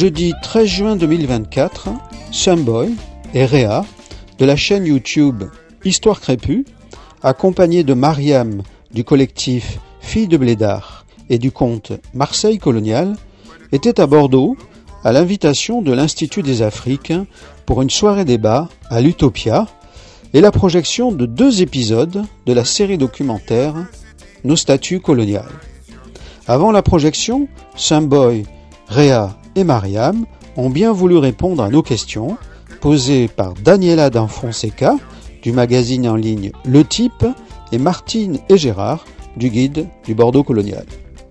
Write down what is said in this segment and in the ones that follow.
Jeudi 13 juin 2024, Sumboy et Réa de la chaîne YouTube Histoire Crépue, accompagnés de Mariam du collectif Filles de Blédard et du compte Marseille Colonial, étaient à Bordeaux à l'invitation de l'Institut des Afriques pour une soirée débat à l'Utopia et la projection de 2 épisodes de la série documentaire Nos statuts coloniales. Avant la projection, Sumboy, Réa et Mariam ont bien voulu répondre à nos questions posées par Daniela D'Anfonseca du magazine en ligne Le Type et Martine et Gérard du guide du Bordeaux colonial.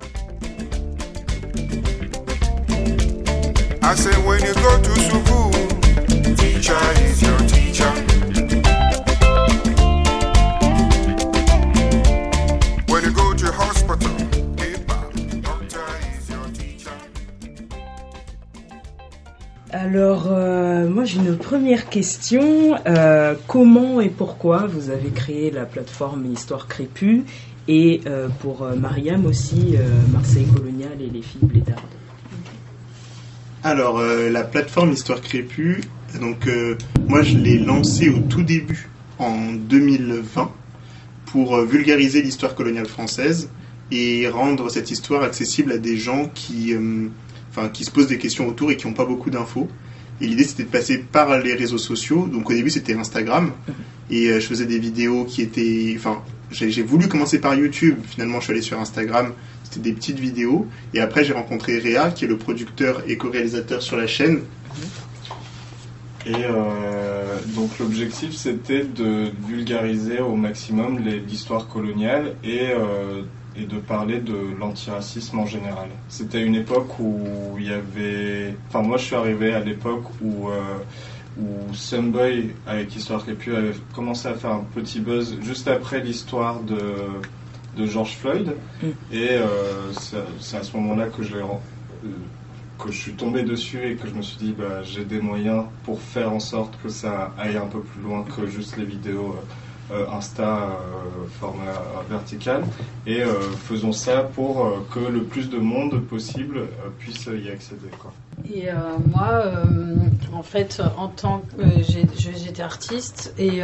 I say when you go to school, teacher is your teacher. When you go to hospital, doctor is your teacher. Alors, moi j'ai une première question. Comment et pourquoi vous avez créé la plateforme Histoire Crépue et pour Mariam aussi, Marseille Colonial et les Filles Blédardes? Alors, la plateforme Histoire Crépue, donc moi je l'ai lancée au tout début, en 2020, pour vulgariser l'histoire coloniale française et rendre cette histoire accessible à des gens qui se posent des questions autour et qui n'ont pas beaucoup d'infos. Et l'idée c'était de passer par les réseaux sociaux. Donc au début c'était Instagram et je faisais des vidéos qui étaient... j'ai voulu commencer par YouTube, finalement je suis allé sur Instagram. C'était des petites vidéos. Et après, j'ai rencontré Réa, qui est le producteur et co-réalisateur sur la chaîne. Et donc l'objectif, c'était de vulgariser au maximum l'histoire coloniale et de parler de l'antiracisme en général. C'était une époque où il y avait... Enfin, moi, je suis arrivé à l'époque où Sumboy, avec Histoire Crépue, avait commencé à faire un petit buzz juste après l'histoire de George Floyd, et c'est à ce moment-là que je suis tombé dessus et que je me suis dit j'ai des moyens pour faire en sorte que ça aille un peu plus loin que juste les vidéos Insta format vertical, et faisons ça pour que le plus de monde possible puisse y accéder, quoi. Et moi, en fait, en tant que j'étais artiste et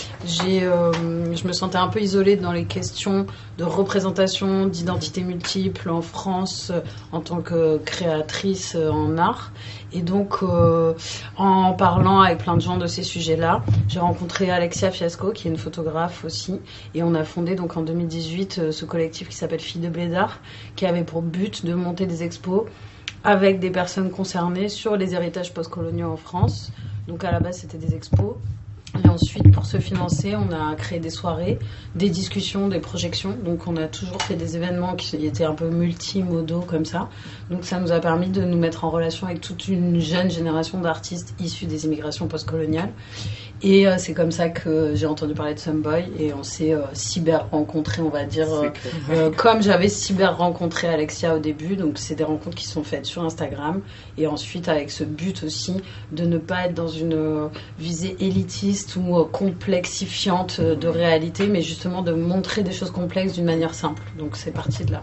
je me sentais un peu isolée dans les questions de représentation, d'identité multiple en France en tant que créatrice en art. Et donc, en parlant avec plein de gens de ces sujets-là, j'ai rencontré Alexia Fiasco, qui est une photographe aussi, et on a fondé donc en 2018 ce collectif qui s'appelle Filles de Blédard, qui avait pour but de monter des expos avec des personnes concernées sur les héritages postcoloniaux en France. Donc à la base, c'était des expos. Et ensuite, pour se financer, on a créé des soirées, des discussions, des projections. Donc on a toujours fait des événements qui étaient un peu multimodaux comme ça. Donc ça nous a permis de nous mettre en relation avec toute une jeune génération d'artistes issus des immigrations postcoloniales. Et c'est comme ça que j'ai entendu parler de Sumboy et on s'est cyber-rencontrés, on va dire, comme j'avais cyber-rencontré Alexia au début. Donc c'est des rencontres qui sont faites sur Instagram et ensuite avec ce but aussi de ne pas être dans une visée élitiste ou complexifiante de réalité, mais justement de montrer des choses complexes d'une manière simple. Donc c'est parti de là.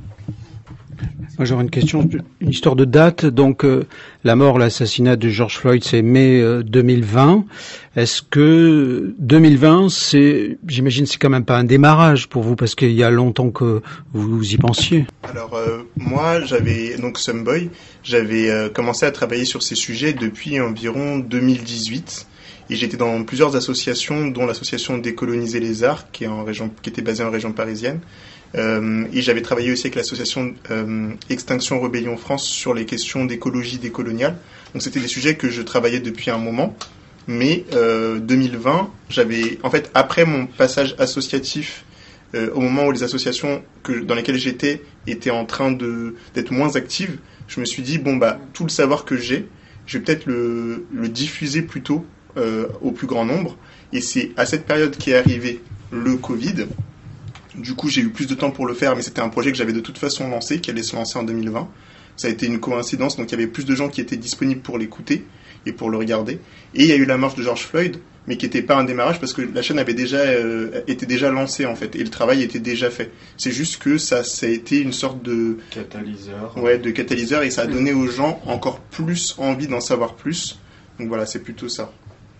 Moi j'aurais une question, une histoire de date. Donc l'assassinat de George Floyd, c'est mai 2020. Est-ce que 2020, j'imagine, c'est quand même pas un démarrage pour vous parce qu'il y a longtemps que vous y pensiez. Alors moi, Sumboy, j'avais commencé à travailler sur ces sujets depuis environ 2018. Et j'étais dans plusieurs associations, dont l'association Décoloniser les Arts, qui était basée en région parisienne. Et j'avais travaillé aussi avec l'association Extinction Rebellion France sur les questions d'écologie décoloniale. Donc c'était des sujets que je travaillais depuis un moment. Mais 2020, après mon passage associatif, au moment où les associations dans lesquelles j'étais étaient en train d'être moins actives, je me suis dit, tout le savoir que je vais peut-être le diffuser plutôt au plus grand nombre. Et c'est à cette période qu'est arrivé le Covid. Du coup, j'ai eu plus de temps pour le faire, mais c'était un projet que j'avais de toute façon lancé, qui allait se lancer en 2020. Ça a été une coïncidence, donc il y avait plus de gens qui étaient disponibles pour l'écouter. et pour le regarder. Et il y a eu la marche de George Floyd, mais qui n'était pas un démarrage parce que la chaîne était déjà lancée en fait, et le travail était déjà fait. C'est juste que ça a été une sorte de catalyseur. Ouais, de catalyseur, et ça a donné aux gens encore plus envie d'en savoir plus. Donc voilà, c'est plutôt ça.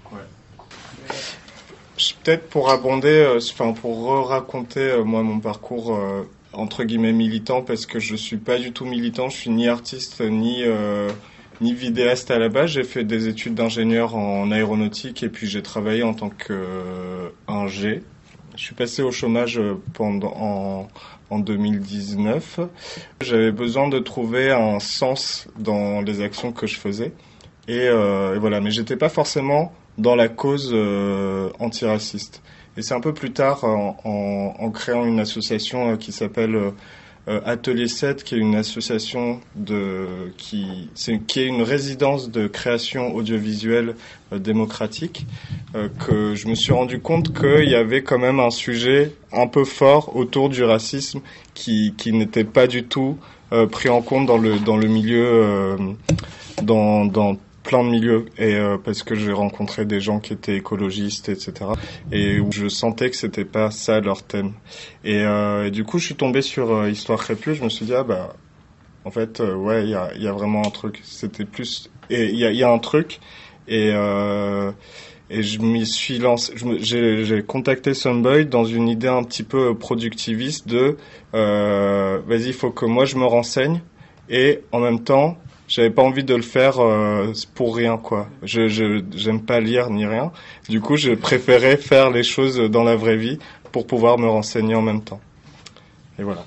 Peut-être pour abonder, pour raconter moi mon parcours entre guillemets militant, parce que je suis pas du tout militant, je suis ni artiste ni vidéaste à la base. J'ai fait des études d'ingénieur en aéronautique et puis j'ai travaillé en tant qu'ingé. Je suis passé au chômage en 2019. J'avais besoin de trouver un sens dans les actions que je faisais et voilà, mais j'étais pas forcément dans la cause antiraciste. Et c'est un peu plus tard, en créant une association qui s'appelle Atelier 7, qui est une association qui est une résidence de création audiovisuelle démocratique, que je me suis rendu compte qu'il y avait quand même un sujet un peu fort autour du racisme qui n'était pas du tout pris en compte dans le milieu, dans plein de milieux, et parce que j'ai rencontré des gens qui étaient écologistes, etc. et où je sentais que c'était pas ça leur thème. Et du coup, je suis tombé sur Histoire Crépue. Je me suis dit en fait, ouais, il y a vraiment un truc. C'était plus, et il y a un truc, et je m'y suis lancé. J'ai contacté Sunboy dans une idée un petit peu productiviste de vas-y, il faut que moi je me renseigne, et en même temps j'avais pas envie de le faire pour rien, quoi. J'aime pas lire ni rien. Du coup, je préférais faire les choses dans la vraie vie pour pouvoir me renseigner en même temps. Et voilà.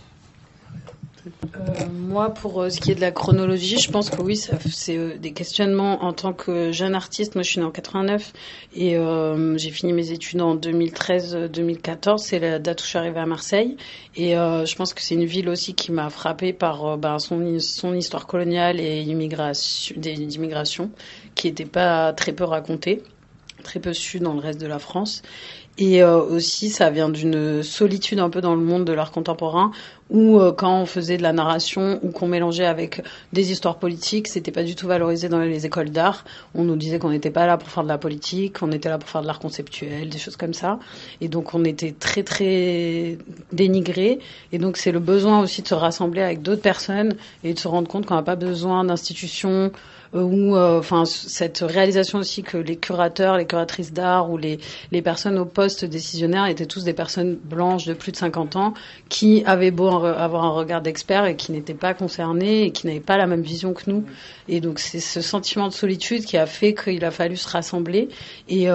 Moi, pour ce qui est de la chronologie, je pense que oui, c'est des questionnements en tant que jeune artiste. Moi, je suis née en 89 et j'ai fini mes études en 2013-2014. C'est la date où je suis arrivée à Marseille. Et je pense que c'est une ville aussi qui m'a frappée par son histoire coloniale et d'immigration, qui n'était pas très peu racontée, très peu su dans le reste de la France. Et aussi, ça vient d'une solitude un peu dans le monde de l'art contemporain, où quand on faisait de la narration ou qu'on mélangeait avec des histoires politiques, c'était pas du tout valorisé dans les écoles d'art. On nous disait qu'on n'était pas là pour faire de la politique, on était là pour faire de l'art conceptuel, des choses comme ça. Et donc on était très très dénigrés. Et donc c'est le besoin aussi de se rassembler avec d'autres personnes et de se rendre compte qu'on n'a pas besoin d'institutions, ou cette réalisation aussi que les curateurs, les curatrices d'art ou les personnes au poste décisionnaire étaient tous des personnes blanches de plus de 50 ans qui avaient beau avoir un regard d'expert et qui n'étaient pas concernés et qui n'avaient pas la même vision que nous. Et donc c'est ce sentiment de solitude qui a fait qu'il a fallu se rassembler. Et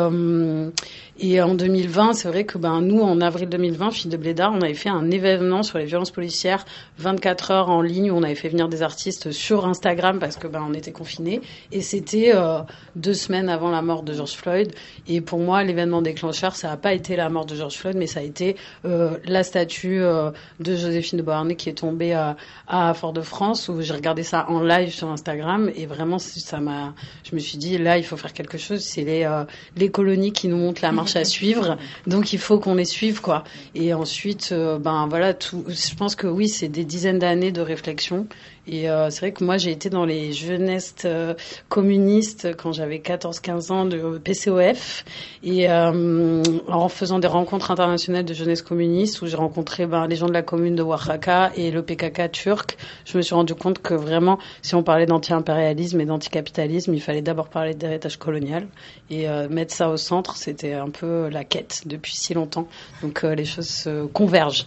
en 2020, c'est vrai que nous, en avril 2020, Filles de Blédard, on avait fait un événement sur les violences policières, 24 heures en ligne, où on avait fait venir des artistes sur Instagram parce que on était confinés. Et c'était 2 semaines avant la mort de George Floyd. Et pour moi, l'événement déclencheur, ça n'a pas été la mort de George Floyd, mais ça a été la statue de Joséphine de Beauharnais qui est tombée à Fort-de-France, où j'ai regardé ça en live sur Instagram. Et vraiment, je me suis dit, là, il faut faire quelque chose. C'est les colonies qui nous montrent la marche à suivre, donc il faut qu'on les suive, quoi. Et ensuite, voilà, je pense que oui, c'est des dizaines d'années de réflexion. Et c'est vrai que moi, j'ai été dans les jeunesses communistes quand j'avais 14-15 ans de PCOF, et en faisant des rencontres internationales de jeunesse communiste où j'ai rencontré les gens de la commune de Oaxaca et le PKK turc, je me suis rendu compte que vraiment, si on parlait d'anti-impérialisme et d'anticapitalisme, il fallait d'abord parler d'héritage colonial et mettre ça au centre. C'était un peu la quête depuis si longtemps. Donc les choses convergent.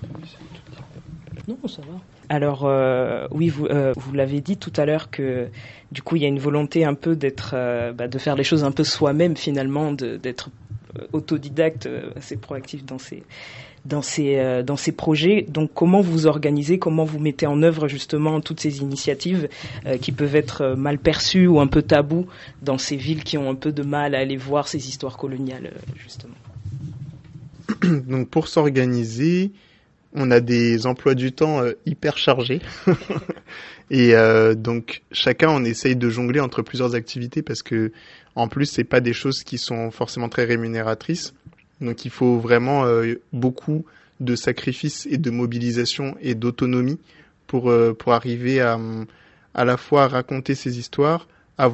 Non, ça va. Alors oui, vous l'avez dit tout à l'heure que du coup il y a une volonté un peu d'être, de faire les choses un peu soi-même finalement, d'être autodidacte, assez proactif dans ces projets. Donc comment vous organisez, comment vous mettez en œuvre justement toutes ces initiatives qui peuvent être mal perçues ou un peu tabous dans ces villes qui ont un peu de mal à aller voir ces histoires coloniales justement. Donc pour s'organiser, on a des emplois du temps hyper chargés. Et donc chacun on essaye de jongler entre plusieurs activités parce que en plus c'est pas des choses qui sont forcément très rémunératrices. Donc il faut vraiment beaucoup de sacrifices et de mobilisation et d'autonomie pour arriver à la fois raconter ces histoires, avoir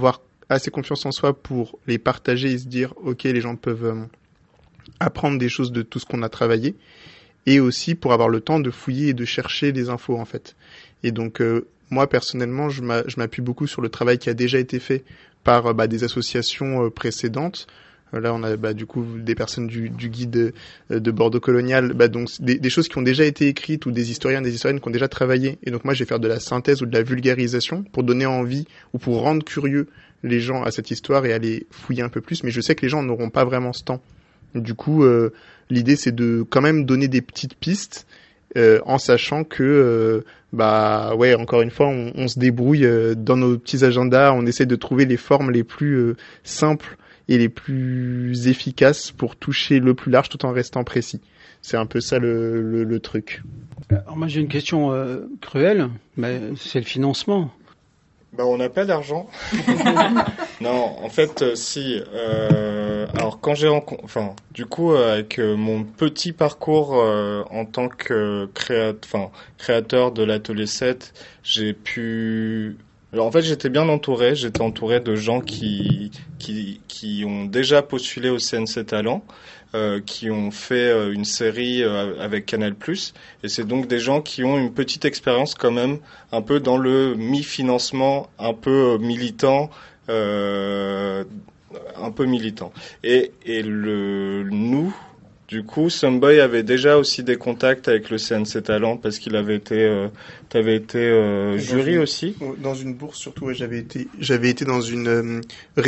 assez confiance en soi pour les partager et se dire ok, les gens peuvent apprendre des choses de tout ce qu'on a travaillé, et aussi pour avoir le temps de fouiller et de chercher des infos en fait. Et donc moi personnellement, je m'appuie beaucoup sur le travail qui a déjà été fait par des associations précédentes. Là, on a du coup des personnes du guide de Bordeaux colonial, donc des choses qui ont déjà été écrites, ou des historiens, des historiennes qui ont déjà travaillé. Et donc moi, je vais faire de la synthèse ou de la vulgarisation pour donner envie ou pour rendre curieux les gens à cette histoire et aller fouiller un peu plus. Mais je sais que les gens n'auront pas vraiment ce temps. Du coup, l'idée, c'est de quand même donner des petites pistes en sachant que, encore une fois, on se débrouille dans nos petits agendas, on essaie de trouver les formes les plus simples et les plus efficaces pour toucher le plus large tout en restant précis. C'est un peu ça le truc. Alors moi j'ai une question cruelle, mais c'est le financement. On n'a pas d'argent. Non, en fait, si. Alors quand j'ai avec mon petit parcours en tant que créateur de l'Atelier 7, j'ai pu. Alors, en fait, j'étais bien entouré. J'étais entouré de gens qui ont déjà postulé au CNC Talent, qui ont fait une série avec Canal+. Et c'est donc des gens qui ont une petite expérience quand même, un peu dans le mi-financement, un peu militant, un peu militant. Et nous. Du coup, Someboy avait déjà aussi des contacts avec le CNC Talent parce qu'il avait été, t'avais été jury aussi. Dans une bourse surtout, ouais, j'avais été dans une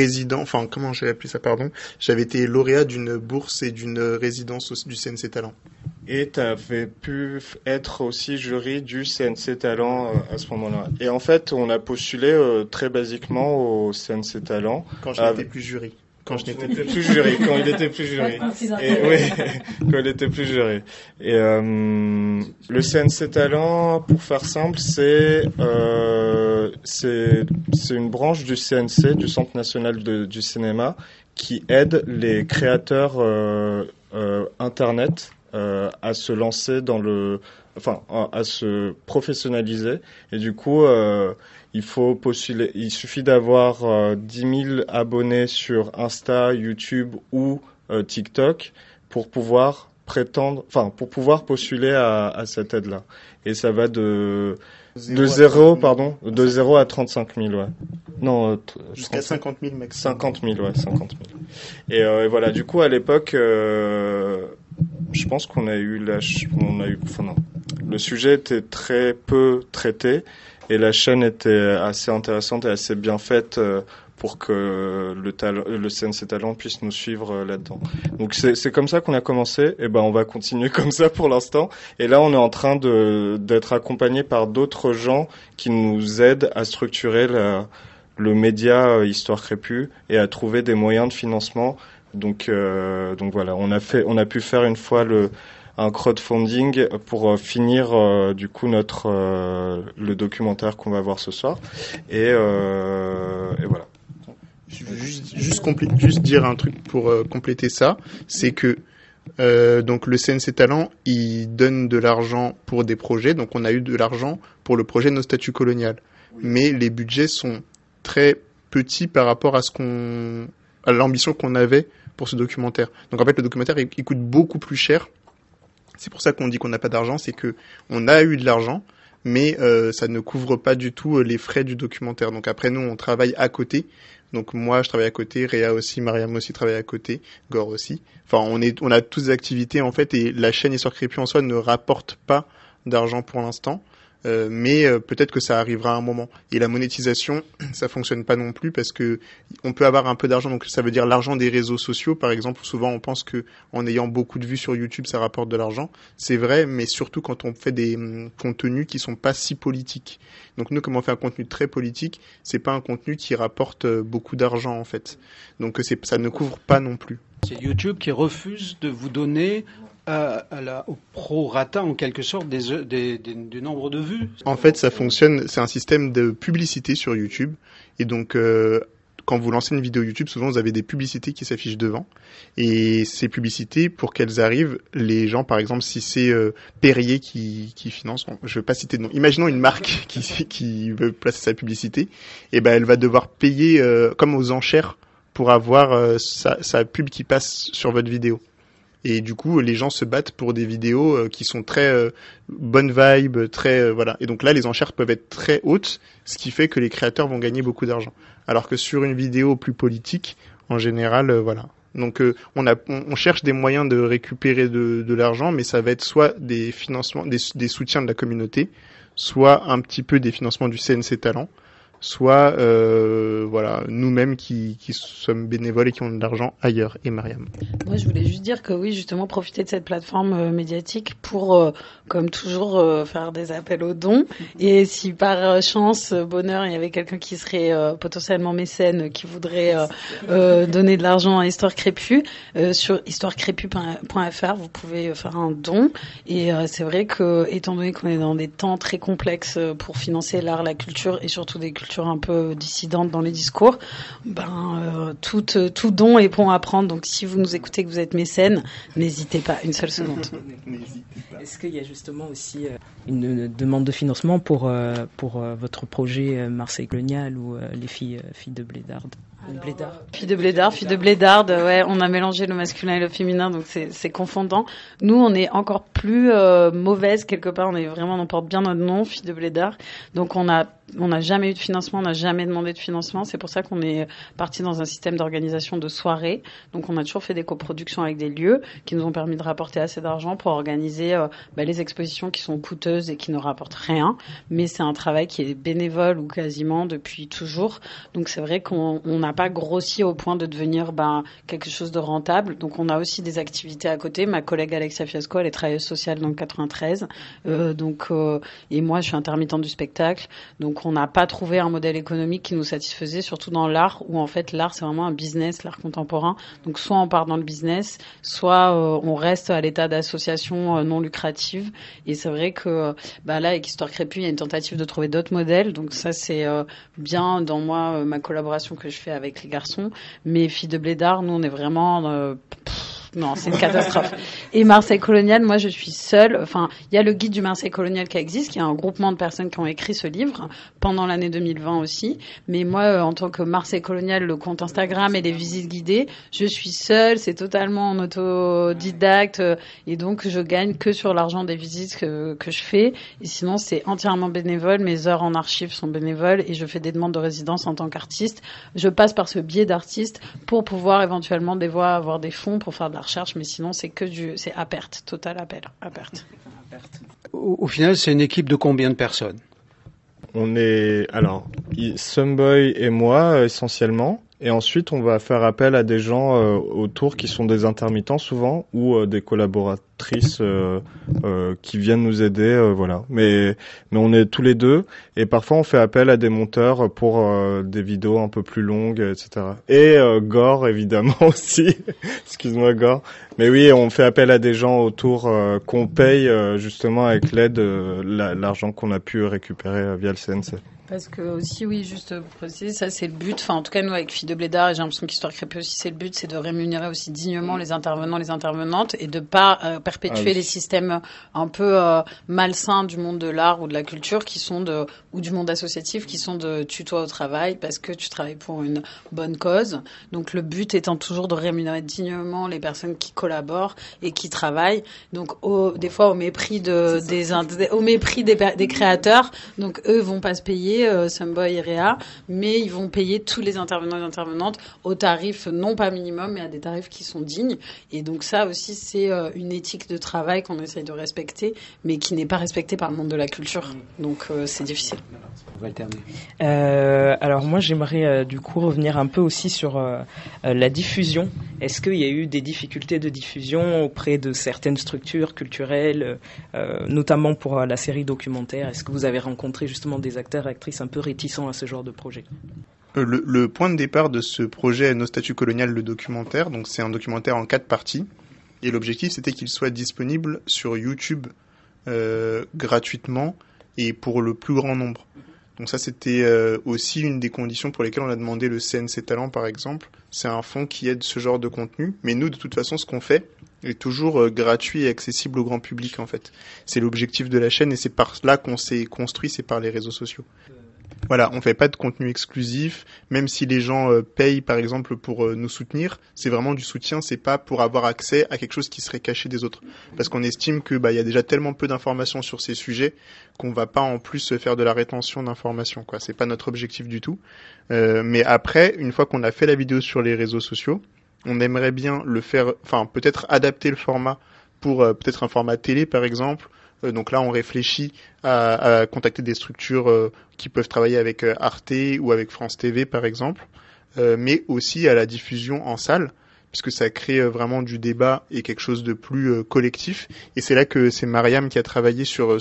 j'avais été lauréat d'une bourse et d'une résidence du CNC Talent. Et t'avais pu être aussi jury du CNC Talent à ce moment-là. Et en fait, on a postulé très basiquement au CNC Talent. Quand je n'étais plus jury. Quand il était plus jury. Quand il était plus jury. Et le CNC Talent, pour faire simple, c'est une branche du CNC, du Centre national du cinéma, qui aide les créateurs internet à se lancer à se professionnaliser. Et du coup, il faut postuler. Il suffit d'avoir 10 000 abonnés sur Insta, YouTube ou TikTok pour pouvoir postuler à cette aide-là. Et ça va de 0 à 35 000, ouais. Non, jusqu'à 50 000 maximum. 50 000, ouais, 50 000. Et voilà, du coup, à l'époque, je pense qu'on a eu le sujet était très peu traité et la chaîne était assez intéressante et assez bien faite pour que le CNC Talent puisse nous suivre là-dedans. Donc c'est comme ça qu'on a commencé, et on va continuer comme ça pour l'instant. Et là, on est en train d'être accompagné par d'autres gens qui nous aident à structurer le média Histoire Crépue et à trouver des moyens de financement. Donc voilà, on a pu faire une fois un crowdfunding pour finir du coup le documentaire qu'on va voir ce soir. Et voilà. Juste dire un truc pour compléter ça, c'est que donc le CNC Talent, il donne de l'argent pour des projets, donc on a eu de l'argent pour le projet Nos Statuts Coloniales. Oui. Mais les budgets sont très petits par rapport à l'ambition qu'on avait pour ce documentaire. Donc en fait, le documentaire, il coûte beaucoup plus cher. C'est pour ça qu'on dit qu'on n'a pas d'argent, c'est que on a eu de l'argent, mais ça ne couvre pas du tout les frais du documentaire. Donc après, nous, on travaille à côté. Donc moi, je travaille à côté, Réa aussi, Mariam aussi travaille à côté, Gore aussi. Enfin, on a toutes des activités en fait, et la chaîne Histoire Crépue en soi ne rapporte pas d'argent pour l'instant. Mais peut-être que ça arrivera à un moment. Et la monétisation, ça fonctionne pas non plus parce que on peut avoir un peu d'argent. Donc ça veut dire l'argent des réseaux sociaux, par exemple. Souvent on pense que en ayant beaucoup de vues sur YouTube, ça rapporte de l'argent. C'est vrai, mais surtout quand on fait des contenus qui sont pas si politiques. Donc nous, comme on fait un contenu très politique, c'est pas un contenu qui rapporte beaucoup d'argent en fait. Donc ça ne couvre pas non plus. C'est YouTube qui refuse de vous donner au prorata en quelque sorte du nombre de vues. En fait, ça fonctionne, c'est un système de publicité sur YouTube, et donc quand vous lancez une vidéo YouTube, souvent vous avez des publicités qui s'affichent devant. Et ces publicités, pour qu'elles arrivent, les gens, par exemple, si c'est Perrier qui finance, bon, je ne vais pas citer de nom. Imaginons une marque qui veut placer sa publicité, et ben elle va devoir payer comme aux enchères pour avoir sa pub qui passe sur votre vidéo. Et du coup, les gens se battent pour des vidéos qui sont très bonne vibe, très voilà. Et donc là, les enchères peuvent être très hautes, ce qui fait que les créateurs vont gagner beaucoup d'argent. Alors que sur une vidéo plus politique, en général, voilà. Donc on cherche des moyens de récupérer de l'argent, mais ça va être soit des financements, des soutiens de la communauté, soit un petit peu des financements du CNC Talent, soit voilà, nous-mêmes qui sommes bénévoles et qui ont de l'argent ailleurs. Et Mariam. Moi, je voulais juste dire que oui, justement, profiter de cette plateforme médiatique pour, comme toujours, faire des appels aux dons. Et si par chance, bonheur, il y avait quelqu'un qui serait potentiellement mécène, qui voudrait donner de l'argent à Histoire Crépue, sur histoirecrépue.fr, vous pouvez faire un don. Et c'est vrai que, étant donné qu'on est dans des temps très complexes pour financer l'art, la culture et surtout des cultures un peu dissidente dans les discours, tout don est bon à prendre. Donc si vous nous écoutez, que vous êtes mécène, n'hésitez pas une seule seconde. Est-ce qu'il y a justement aussi une demande de financement pour votre projet Marseille Colonial ou les filles de Blédard? Fille de Blédard, ouais, on a mélangé le masculin et le féminin, donc c'est confondant. Nous, on est encore plus mauvaise quelque part, on porte bien notre nom, Fille de Blédard. Donc on n'a jamais eu de financement, on n'a jamais demandé de financement. C'est pour ça qu'on est parti dans un système d'organisation de soirées. Donc on a toujours fait des coproductions avec des lieux qui nous ont permis de rapporter assez d'argent pour organiser les expositions qui sont coûteuses et qui ne rapportent rien. Mais c'est un travail qui est bénévole ou quasiment depuis toujours. Donc c'est vrai qu'on n'a pas grossi au point de devenir quelque chose de rentable. Donc on a aussi des activités à côté. Ma collègue Alexia Fiasco, elle est travailleuse sociale dans le 93. Et moi, je suis intermittente du spectacle. Donc on n'a pas trouvé un modèle économique qui nous satisfaisait, surtout dans l'art, où en fait l'art c'est vraiment un business, l'art contemporain. Donc soit on part dans le business, soit on reste à l'état d'association non lucrative. Et c'est vrai que là avec Histoire Crépue, il y a une tentative de trouver d'autres modèles. Donc ça c'est bien dans ma collaboration que je fais avec les garçons. Mais Filles de Blédard, nous on est vraiment non, c'est une catastrophe. Et Marseille Colonial, moi je suis seule. Enfin, il y a le guide du Marseille Colonial qui existe, qui est un groupement de personnes qui ont écrit ce livre pendant l'année 2020 aussi. Mais moi, en tant que Marseille Colonial, le compte Instagram et les visites guidées, je suis seule. C'est totalement en autodidacte et donc je gagne que sur l'argent des visites que je fais. Et sinon, c'est entièrement bénévole. Mes heures en archives sont bénévoles et je fais des demandes de résidence en tant qu'artiste. Je passe par ce biais d'artiste pour pouvoir éventuellement des fois avoir des fonds pour faire de la recherche, mais sinon c'est c'est à perte, total à perte. Au final, c'est une équipe de combien de personnes? On est Someboy et moi essentiellement, et ensuite on va faire appel à des gens autour qui sont des intermittents souvent ou des collaboratrices qui viennent nous aider, voilà. Mais on est tous les deux et parfois on fait appel à des monteurs pour des vidéos un peu plus longues, etc. Et Gore évidemment aussi. Excuse-moi Gore. Mais oui, on fait appel à des gens autour qu'on paye justement avec l'aide, l'argent qu'on a pu récupérer via le CNC. Parce que aussi, oui, juste pour préciser, ça c'est le but. Enfin, en tout cas, nous avec Filles de Blédard, et j'ai l'impression qu'Histoire Crépue aussi, c'est le but, c'est de rémunérer aussi dignement les intervenants, les intervenantes, et de pas perpétuer les systèmes un peu malsains du monde de l'art ou de la culture, ou du monde associatif, qui sont de tue-toi au travail parce que tu travailles pour une bonne cause. Donc le but étant toujours de rémunérer dignement les personnes qui collaborent et qui travaillent. Donc des fois au mépris des créateurs. Donc eux vont pas se payer. Someboy et Réa, mais ils vont payer tous les intervenants et les intervenantes au tarif non pas minimum, mais à des tarifs qui sont dignes. Et donc ça aussi, c'est une éthique de travail qu'on essaye de respecter, mais qui n'est pas respectée par le monde de la culture. Donc c'est difficile. On va alterner. Alors moi, j'aimerais du coup revenir un peu aussi sur la diffusion. Est-ce qu'il y a eu des difficultés de diffusion auprès de certaines structures culturelles, notamment pour la série documentaire? Est-ce que vous avez rencontré justement des acteurs, actrices un peu réticents à ce genre de projet? Le point de départ de ce projet Nos Statuts Coloniales, le documentaire, donc c'est un documentaire en 4 parties, et l'objectif c'était qu'il soit disponible sur YouTube gratuitement et pour le plus grand nombre. Donc ça, c'était aussi une des conditions pour lesquelles on a demandé le CNC Talent, par exemple. C'est un fonds qui aide ce genre de contenu. Mais nous, de toute façon, ce qu'on fait est toujours gratuit et accessible au grand public, en fait. C'est l'objectif de la chaîne et c'est par là qu'on s'est construit, c'est par les réseaux sociaux. Voilà, on fait pas de contenu exclusif, même si les gens payent par exemple pour nous soutenir, c'est vraiment du soutien, c'est pas pour avoir accès à quelque chose qui serait caché des autres. Parce qu'on estime que y a déjà tellement peu d'informations sur ces sujets qu'on va pas en plus faire de la rétention d'informations, quoi. C'est pas notre objectif du tout. Mais après, une fois qu'on a fait la vidéo sur les réseaux sociaux, on aimerait bien le faire, enfin peut-être adapter le format pour peut-être un format télé par exemple. Donc là, on réfléchit à contacter des structures qui peuvent travailler avec Arte ou avec France TV, par exemple, mais aussi à la diffusion en salle, puisque ça crée vraiment du débat et quelque chose de plus collectif. Et c'est là que c'est Mariam qui a travaillé sur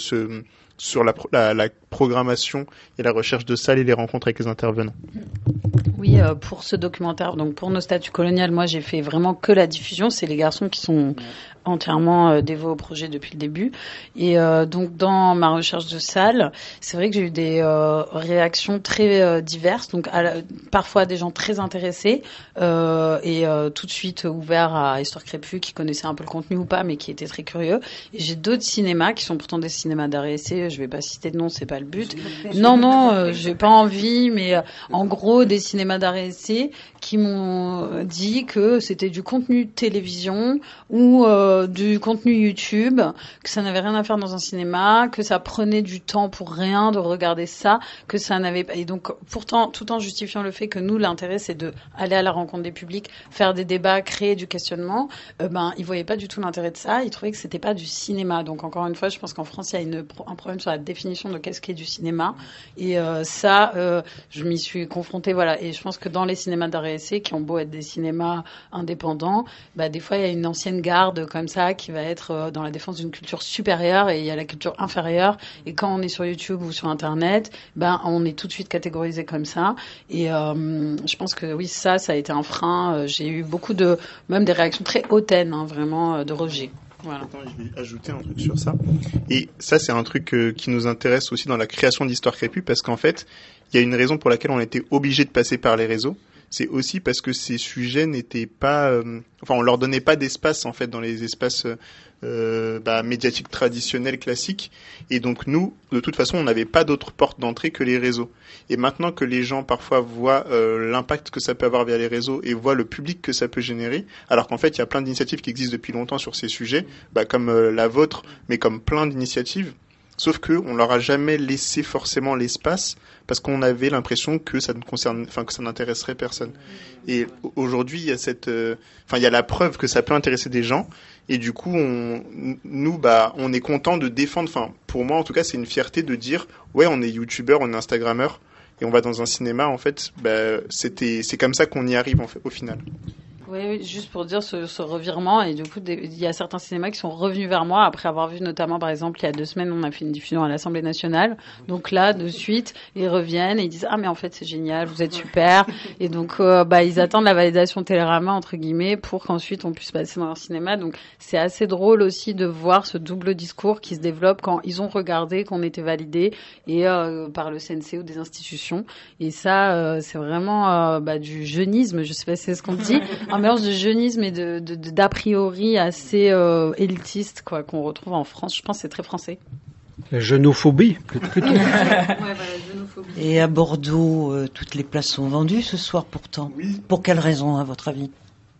la programmation et la recherche de salles et les rencontres avec les intervenants. Oui, pour ce documentaire, donc pour Nos statuts coloniales, moi j'ai fait vraiment que la diffusion. C'est les garçons qui sont entièrement dévoués au projet depuis le début. Et donc dans ma recherche de salle, c'est vrai que j'ai eu des réactions très diverses. Donc parfois des gens très intéressés et tout de suite ouverts à Histoire Crépue, qui connaissaient un peu le contenu ou pas, mais qui étaient très curieux. Et j'ai d'autres cinémas qui sont pourtant des cinémas d'art et essai. Je vais pas citer de nom, c'est pas le but. Non, j'ai pas envie, mais en gros des cinémas d'art et essai qui m'ont dit que c'était du contenu télévision ou du contenu YouTube, que ça n'avait rien à faire dans un cinéma, que ça prenait du temps pour rien de regarder ça, que ça n'avait pas. Et donc, pourtant, tout en justifiant le fait que nous, l'intérêt, c'est de aller à la rencontre des publics, faire des débats, créer du questionnement, ils voyaient pas du tout l'intérêt de ça. Ils trouvaient que c'était pas du cinéma. Donc, encore une fois, je pense qu'en France, il y a un problème sur la définition de qu'est-ce qu'est du cinéma. Et je m'y suis confrontée, voilà. Et je pense que dans les cinémas d'art et essai, qui ont beau être des cinémas indépendants, des fois, il y a une ancienne garde comme ça qui va être dans la défense d'une culture supérieure et il y a la culture inférieure. Et quand on est sur YouTube ou sur Internet, on est tout de suite catégorisé comme ça. Et je pense que oui, ça a été un frein. J'ai eu beaucoup même des réactions très hautaines, vraiment, de rejet. Voilà. Attends, je vais ajouter un truc sur ça. Et ça, c'est un truc qui nous intéresse aussi dans la création d'Histoire Crépue, parce qu'en fait, il y a une raison pour laquelle on était obligé de passer par les réseaux. C'est aussi parce que ces sujets n'étaient pas, on leur donnait pas d'espace en fait dans les espaces médiatiques traditionnels classiques. Et donc nous, de toute façon, on n'avait pas d'autre porte d'entrée que les réseaux. Et maintenant que les gens parfois voient l'impact que ça peut avoir via les réseaux et voient le public que ça peut générer, alors qu'en fait il y a plein d'initiatives qui existent depuis longtemps sur ces sujets, comme la vôtre, mais comme plein d'initiatives. Sauf que on leur a jamais laissé forcément l'espace parce qu'on avait l'impression que ça que ça n'intéresserait personne. Et aujourd'hui, il y a il y a la preuve que ça peut intéresser des gens. Et du coup, on est content de défendre. Enfin, pour moi, en tout cas, c'est une fierté de dire, ouais, on est youtubeur, on est instagrammeur, et on va dans un cinéma. En fait, c'est comme ça qu'on y arrive au final. Oui, juste pour dire ce revirement, et du coup, il y a certains cinémas qui sont revenus vers moi après avoir vu notamment, par exemple, il y a 2 semaines, on a fait une diffusion à l'Assemblée nationale. Donc là, de suite, ils reviennent et ils disent « Ah, mais en fait, c'est génial, vous êtes super ». Et donc, ils attendent la validation Télérama, entre guillemets, pour qu'ensuite on puisse passer dans leur cinéma. Donc, c'est assez drôle aussi de voir ce double discours qui se développe quand ils ont regardé qu'on était validé et par le CNC ou des institutions. Et ça, c'est vraiment du jeunisme, je sais pas si c'est ce qu'on dit, un mélange de jeunisme et d'a priori assez élitiste, quoi, qu'on retrouve en France. Je pense que c'est très français. La genophobie, plutôt. Genophobie. Et à Bordeaux, toutes les places sont vendues ce soir pourtant. Oui. Pour quelle raison, à votre avis ?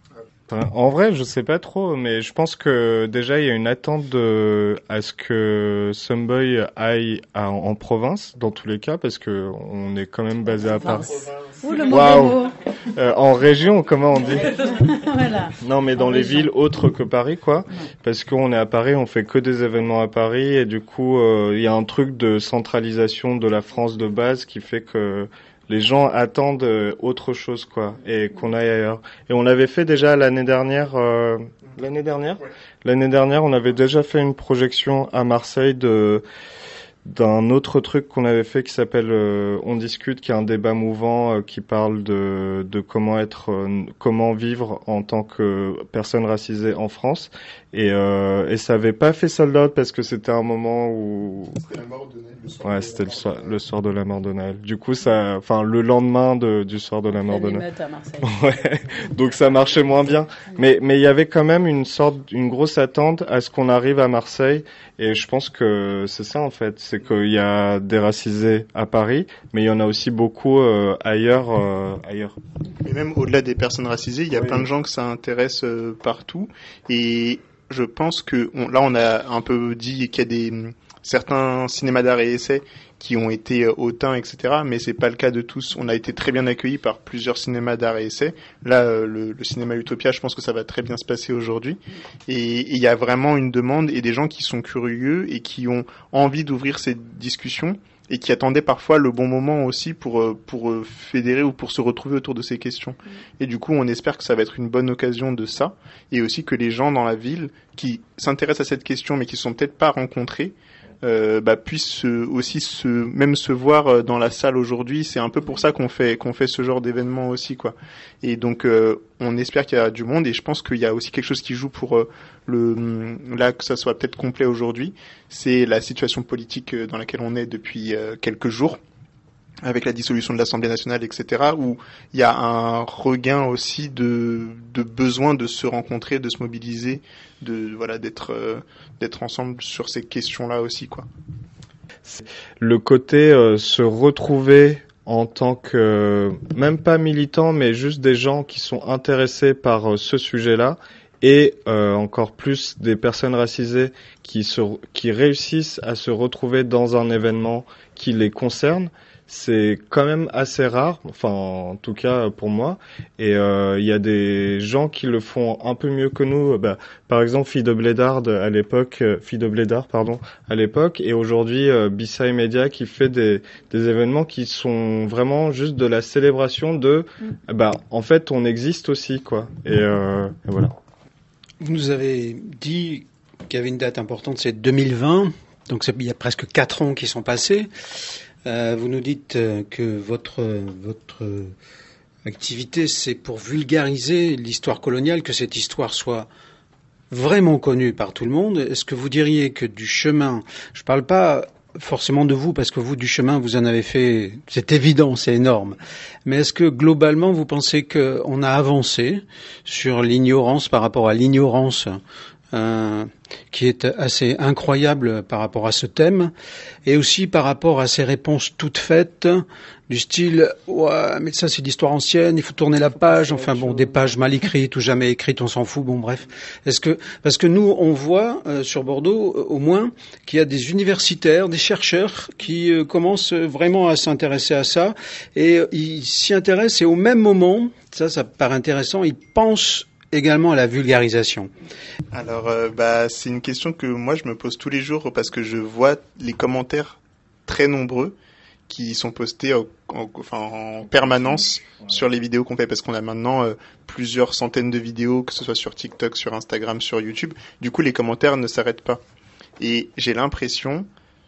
En vrai, je sais pas trop, mais je pense que déjà il y a une attente à ce que Someboy aille en province, dans tous les cas, parce que on est quand même basé à Paris. Ouh, le mauvais mot. En région, comment on dit ? Voilà. Non, mais dans les villes autres que Paris, quoi. Parce qu'on est à Paris, on fait que des événements à Paris, et du coup, il y a un truc de centralisation de la France de base qui fait que les gens attendent autre chose, quoi, et qu'on aille ailleurs. Et on l'avait fait déjà l'année dernière. L'année dernière, on avait déjà fait une projection à Marseille d'un autre truc qu'on avait fait qui s'appelle On discute, qui est un débat mouvant qui parle de comment vivre en tant que personne racisée en France. Et ça avait pas fait sold out parce que c'était un moment où C'était la mort de Noël, le soir. ouais, c'était le soir de la mort de Noël. Du coup, le lendemain du soir de la mort de Noël. à Marseille. Ouais, donc ça marchait moins bien. Mais il y avait quand même une grosse attente à ce qu'on arrive à Marseille. Et je pense que c'est ça en fait, c'est qu'il y a des racisés à Paris, mais il y en a aussi beaucoup ailleurs. Mais même au-delà des personnes racisées, il y a Oui. plein de gens que ça intéresse partout. Et je pense que là, on a un peu dit qu'il y a certains cinémas d'art et essais qui ont été hautains, etc. Mais c'est pas le cas de tous. On a été très bien accueillis par plusieurs cinémas d'art et essais. Là, le cinéma Utopia, je pense que ça va très bien se passer aujourd'hui. Et il y a vraiment une demande et des gens qui sont curieux et qui ont envie d'ouvrir cette discussion et qui attendaient parfois le bon moment aussi pour fédérer ou pour se retrouver autour de ces questions. Et du coup, on espère que ça va être une bonne occasion de ça, et aussi que les gens dans la ville qui s'intéressent à cette question mais qui ne sont peut-être pas rencontrés puissent aussi se voir dans la salle aujourd'hui. C'est un peu pour ça qu'on fait ce genre d'événement aussi, quoi. Et donc on espère qu'il y a du monde, et je pense qu'il y a aussi quelque chose qui joue pour là que ça soit peut-être complet aujourd'hui, c'est la situation politique dans laquelle on est depuis quelques jours, avec la dissolution de l'Assemblée nationale, etc., où il y a un regain aussi de besoin de se rencontrer, de se mobiliser, d'être ensemble sur ces questions-là aussi, quoi. Le côté se retrouver en tant que, même pas militant, mais juste des gens qui sont intéressés par ce sujet-là, et encore plus des personnes racisées qui réussissent à se retrouver dans un événement qui les concerne. C'est quand même assez rare, enfin en tout cas pour moi, et il y a des gens qui le font un peu mieux que nous. Par exemple, Fille de Blédard à l'époque, et aujourd'hui Bissai Media qui fait des événements qui sont vraiment juste de la célébration de, en fait on existe aussi, quoi. Et voilà. Vous nous avez dit qu'il y avait une date importante, c'est 2020, donc il y a presque 4 ans qui sont passés. Vous nous dites que votre activité, c'est pour vulgariser l'histoire coloniale, que cette histoire soit vraiment connue par tout le monde. Est-ce que vous diriez que du chemin, je parle pas forcément de vous, parce que vous, du chemin, vous en avez fait, c'est évident, c'est énorme. Mais est-ce que globalement, vous pensez qu'on a avancé sur l'ignorance par rapport à l'ignorance qui est assez incroyable par rapport à ce thème, et aussi par rapport à ces réponses toutes faites du style « ouais, mais ça c'est l'histoire ancienne, il faut tourner la page », enfin bon, des pages mal écrites ou jamais écrites, on s'en fout, bon bref. Parce que nous, on voit sur Bordeaux, au moins, qu'il y a des universitaires, des chercheurs qui commencent vraiment à s'intéresser à ça, et ils s'y intéressent, et au même moment, ça paraît intéressant, ils pensent également à la vulgarisation. Alors, c'est une question que moi je me pose tous les jours, parce que je vois les commentaires très nombreux qui sont postés en permanence sur les vidéos qu'on fait, parce qu'on a maintenant plusieurs centaines de vidéos, que ce soit sur TikTok, sur Instagram, sur YouTube. Du coup, les commentaires ne s'arrêtent pas. Et j'ai l'impression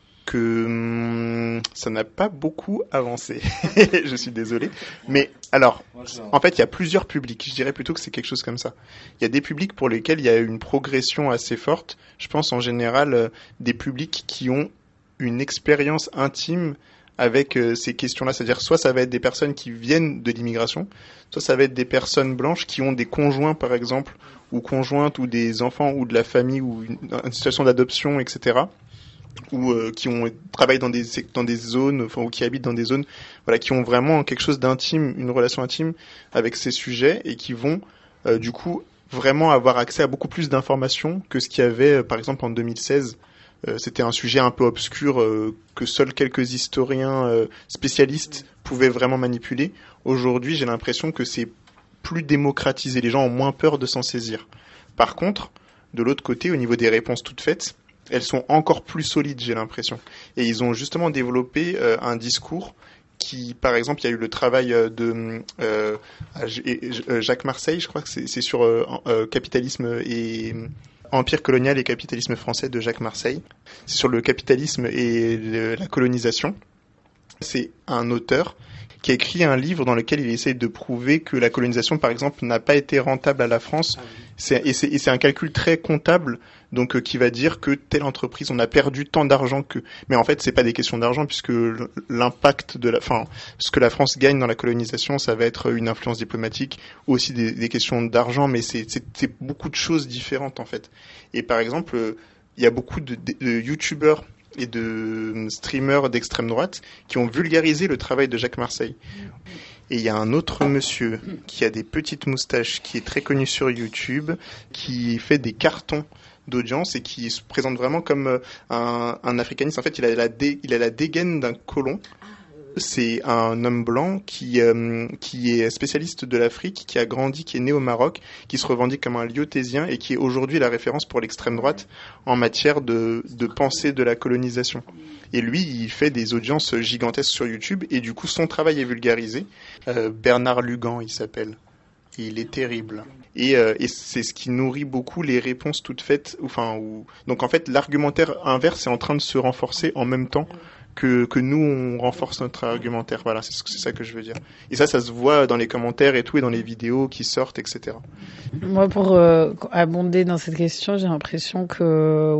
que ça n'a pas beaucoup avancé. Je suis désolé. Mais alors, en fait, il y a plusieurs publics. Je dirais plutôt que c'est quelque chose comme ça. Il y a des publics pour lesquels il y a une progression assez forte. Je pense en général des publics qui ont une expérience intime avec ces questions-là. C'est-à-dire, soit ça va être des personnes qui viennent de l'immigration, soit ça va être des personnes blanches qui ont des conjoints, par exemple, ou conjointes, ou des enfants, ou de la famille, ou une situation d'adoption, etc., ou qui travaillent dans des zones, ou qui habitent dans des zones, qui ont vraiment quelque chose d'intime, une relation intime avec ces sujets, et qui vont du coup vraiment avoir accès à beaucoup plus d'informations que ce qu'il y avait par exemple en 2016. C'était un sujet un peu obscur que seuls quelques historiens spécialistes pouvaient vraiment manipuler. Aujourd'hui, j'ai l'impression que c'est plus démocratisé, les gens ont moins peur de s'en saisir. Par contre, de l'autre côté, au niveau des réponses toutes faites, elles sont encore plus solides, j'ai l'impression. Et ils ont justement développé un discours qui, par exemple, il y a eu le travail de Jacques Marseille, je crois que c'est sur capitalisme et Empire colonial et capitalisme français de Jacques Marseille. C'est sur le capitalisme et la colonisation. C'est un auteur qui a écrit un livre dans lequel il essaie de prouver que la colonisation, par exemple, n'a pas été rentable à la France. C'est un calcul très comptable, donc qui va dire que telle entreprise, on a perdu tant d'argent que. Mais en fait, c'est pas des questions d'argent, puisque l'impact ce que la France gagne dans la colonisation, ça va être une influence diplomatique, aussi des questions d'argent, mais c'est beaucoup de choses différentes en fait. Et par exemple, il y a beaucoup de youtubeurs et de streamers d'extrême droite qui ont vulgarisé le travail de Jacques Marseille. Et il y a un autre monsieur qui a des petites moustaches, qui est très connu sur YouTube, qui fait des cartons d'audience et qui se présente vraiment comme un africaniste. En fait, il a la dégaine d'un colon. C'est un homme blanc qui est spécialiste de l'Afrique, qui a grandi, qui est né au Maroc, qui se revendique comme un lyothésien et qui est aujourd'hui la référence pour l'extrême droite en matière de pensée de la colonisation. Et lui, il fait des audiences gigantesques sur YouTube et du coup, son travail est vulgarisé. Bernard Lugan, il s'appelle. Et il est terrible. Et c'est ce qui nourrit beaucoup les réponses toutes faites. Donc en fait, l'argumentaire inverse est en train de se renforcer en même temps que nous, on renforce notre argumentaire. Voilà, c'est ça que je veux dire. Et ça se voit dans les commentaires et tout, et dans les vidéos qui sortent, etc. Moi, pour abonder dans cette question, j'ai l'impression que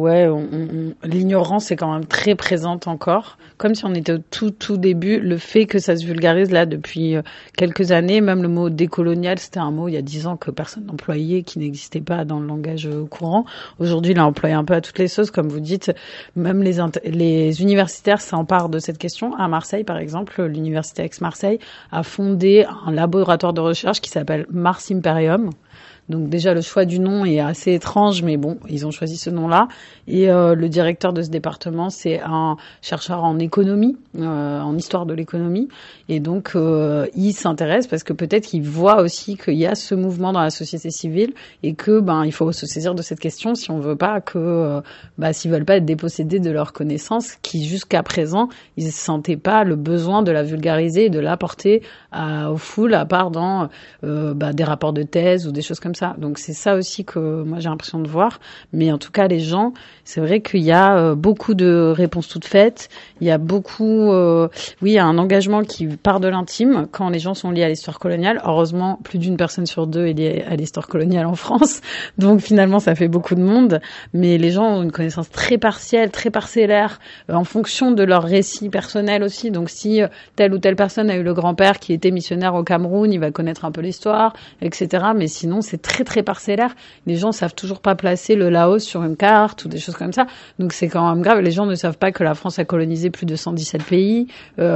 l'ignorance est quand même très présente encore. Comme si on était au tout début. Le fait que ça se vulgarise là depuis quelques années, même le mot décolonial, c'était un mot il y a 10 ans que personne n'employait, qui n'existait pas dans le langage courant. Aujourd'hui, il est employé un peu à toutes les sauces, comme vous dites. Même les universitaires s'emparent de cette question. À Marseille, par exemple, l'université Aix-Marseille a fondé un laboratoire de recherche qui s'appelle Mars Imperium. Donc déjà, le choix du nom est assez étrange, mais bon, ils ont choisi ce nom-là. Et le directeur de ce département, c'est un chercheur en économie, en histoire de l'économie. Et donc, il s'intéresse parce que peut-être qu'il voit aussi qu'il y a ce mouvement dans la société civile et que il faut se saisir de cette question si on veut pas que, s'ils veulent pas être dépossédés de leurs connaissances, qui jusqu'à présent, ils ne sentaient pas le besoin de la vulgariser et de l'apporter aux foules, à part dans des rapports de thèse ou des choses comme ça. Donc c'est ça aussi que moi j'ai l'impression de voir. Mais en tout cas, les gens, c'est vrai qu'il y a beaucoup de réponses toutes faites. Il y a beaucoup, il y a un engagement qui part de l'intime quand les gens sont liés à l'histoire coloniale. Heureusement, plus d'une personne sur deux est liée à l'histoire coloniale en France. Donc finalement, ça fait beaucoup de monde. Mais les gens ont une connaissance très partielle, très parcellaire, en fonction de leur récit personnel aussi. Donc si telle ou telle personne a eu le grand-père qui était missionnaire au Cameroun, il va connaître un peu l'histoire, etc. Mais sinon, c'est très très parcellaire. Les gens savent toujours pas placer le Laos sur une carte ou des choses comme ça. Donc c'est quand même grave. Les gens ne savent pas que la France a colonisé plus de 117 pays.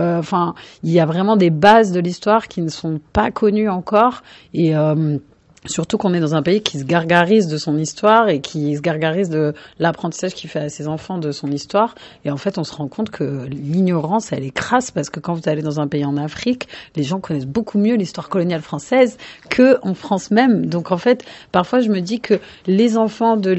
Il y a vraiment des bases de l'histoire qui ne sont pas connues encore. Et surtout qu'on est dans un pays qui se gargarise de son histoire et qui se gargarise de l'apprentissage qu'il fait à ses enfants de son histoire. Et en fait, on se rend compte que l'ignorance, elle est crasse parce que quand vous allez dans un pays en Afrique, les gens connaissent beaucoup mieux l'histoire coloniale française que en France même. Donc en fait, parfois, je me dis que les enfants de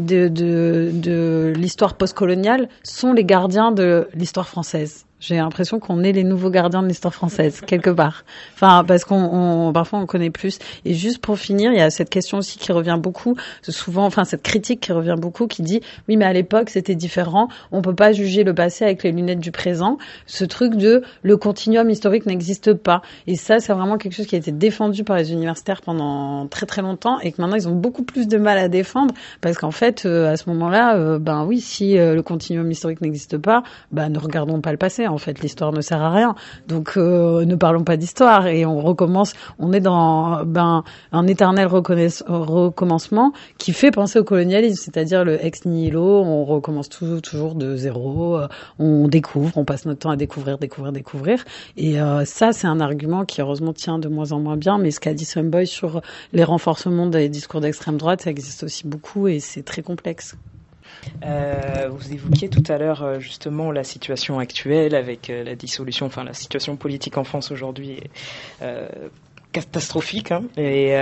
l'histoire postcoloniale sont les gardiens de l'histoire française. J'ai l'impression qu'on est les nouveaux gardiens de l'histoire française, quelque part. Parce parfois on connaît plus. Et juste pour finir, il y a cette question aussi qui revient beaucoup, souvent, cette critique qui revient beaucoup, qui dit, oui, mais à l'époque, c'était différent. On peut pas juger le passé avec les lunettes du présent. Ce truc de, le continuum historique n'existe pas. Et ça, c'est vraiment quelque chose qui a été défendu par les universitaires pendant très très longtemps et que maintenant, ils ont beaucoup plus de mal à défendre parce qu'en fait, à ce moment-là, si le continuum historique n'existe pas, ne regardons pas le passé. En fait, l'histoire ne sert à rien. Donc, ne parlons pas d'histoire et on recommence. On est dans un éternel recommencement qui fait penser au colonialisme, c'est-à-dire le ex nihilo. On recommence toujours de zéro. On découvre, on passe notre temps à découvrir. Et ça, c'est un argument qui heureusement tient de moins en moins bien. Mais ce qu'a dit Someboy sur les renforcements des discours d'extrême droite, ça existe aussi beaucoup et c'est très complexe. Vous évoquiez tout à l'heure justement la situation actuelle avec la dissolution, la situation politique en France aujourd'hui est catastrophique, et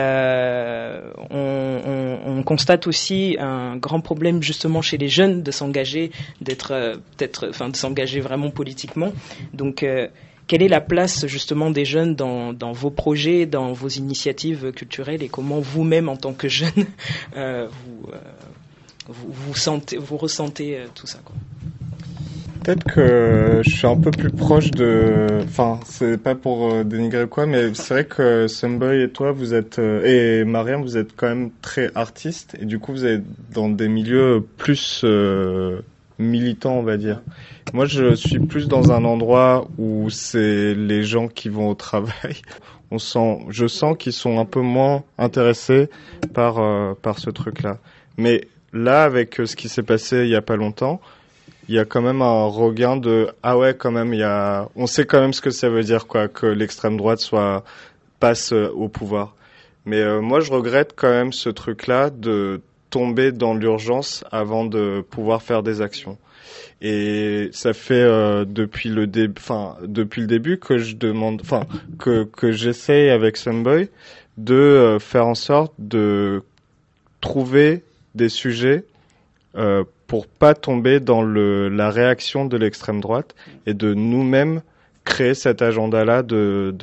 on constate aussi un grand problème justement chez les jeunes de s'engager, de s'engager vraiment politiquement. Donc quelle est la place justement des jeunes dans vos projets, dans vos initiatives culturelles et comment vous-même en tant que jeune vous ressentez tout ça, quoi. Peut-être que je suis un peu plus proche enfin, c'est pas pour dénigrer quoi, mais c'est vrai que Sunboy et toi, et Mariam, vous êtes quand même très artistes, et du coup, vous êtes dans des milieux plus militants, on va dire. Moi, je suis plus dans un endroit où c'est les gens qui vont au travail. Je sens qu'ils sont un peu moins intéressés par ce truc-là. Mais là, avec ce qui s'est passé il y a pas longtemps, il y a quand même un regain ah ouais, quand même, on sait quand même ce que ça veut dire, quoi, que l'extrême droite passe au pouvoir. Mais moi, je regrette quand même ce truc-là de tomber dans l'urgence avant de pouvoir faire des actions. Et ça fait depuis le début que je demande, que j'essaye avec Sunboy de faire en sorte de trouver des sujets pour pas tomber dans la réaction de l'extrême droite et de nous-mêmes créer cet agenda-là de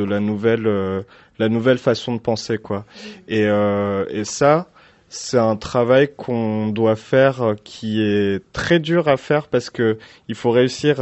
la nouvelle façon de penser, quoi. Et ça, c'est un travail qu'on doit faire qui est très dur à faire parce que il faut réussir